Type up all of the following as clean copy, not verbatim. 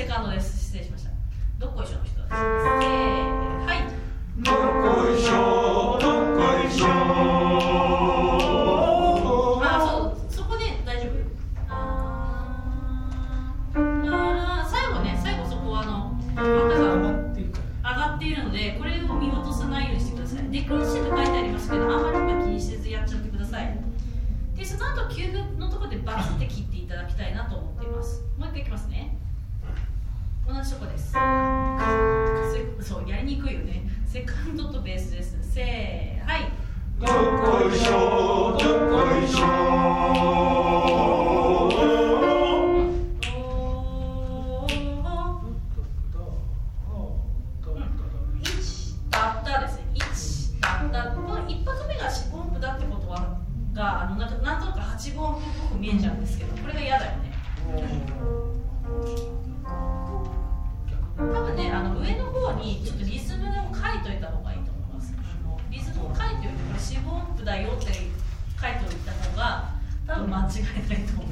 セカンドです。失礼しました。どっこいしょの人です。はい。どっこいしょ、どっこいしょ。そこで大丈夫。最後そこは歌が上がっているので、これを見落とさないようにしてください。で、クリッシュと書いてありますけど、あんまり今気にせずやっちゃってください。で、その後9分のところでバツって切っていただきたいなと思っています。もう一回いきますね。同じとこです。そう、やりにくいよね。セカンドとベースです。せー、はい。どっこいしょ、どっこいしょ。1だったですね。1だった。この一発目が四分音符だってことはなんとなく八分音符っぽく見えちゃうんですけど、これが嫌だよね。多分ね、上の方にちょっとリズムを書いといた方がいいと思います。リズムを書いておいて、これ四分音符だよって書いておいた方が多分間違いないと思う。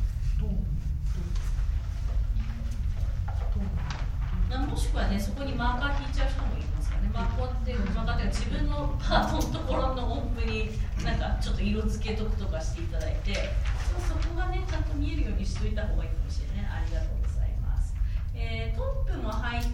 もしくはね、そこにマーカー引いちゃう人もいますからね。マーカーっていうか自分のパートのところの音符になんかちょっと色付けとくとかしていただいて、そこがねちゃんと見えるようにしといた方がいいかもしれない。ありがとうございます。トップも入って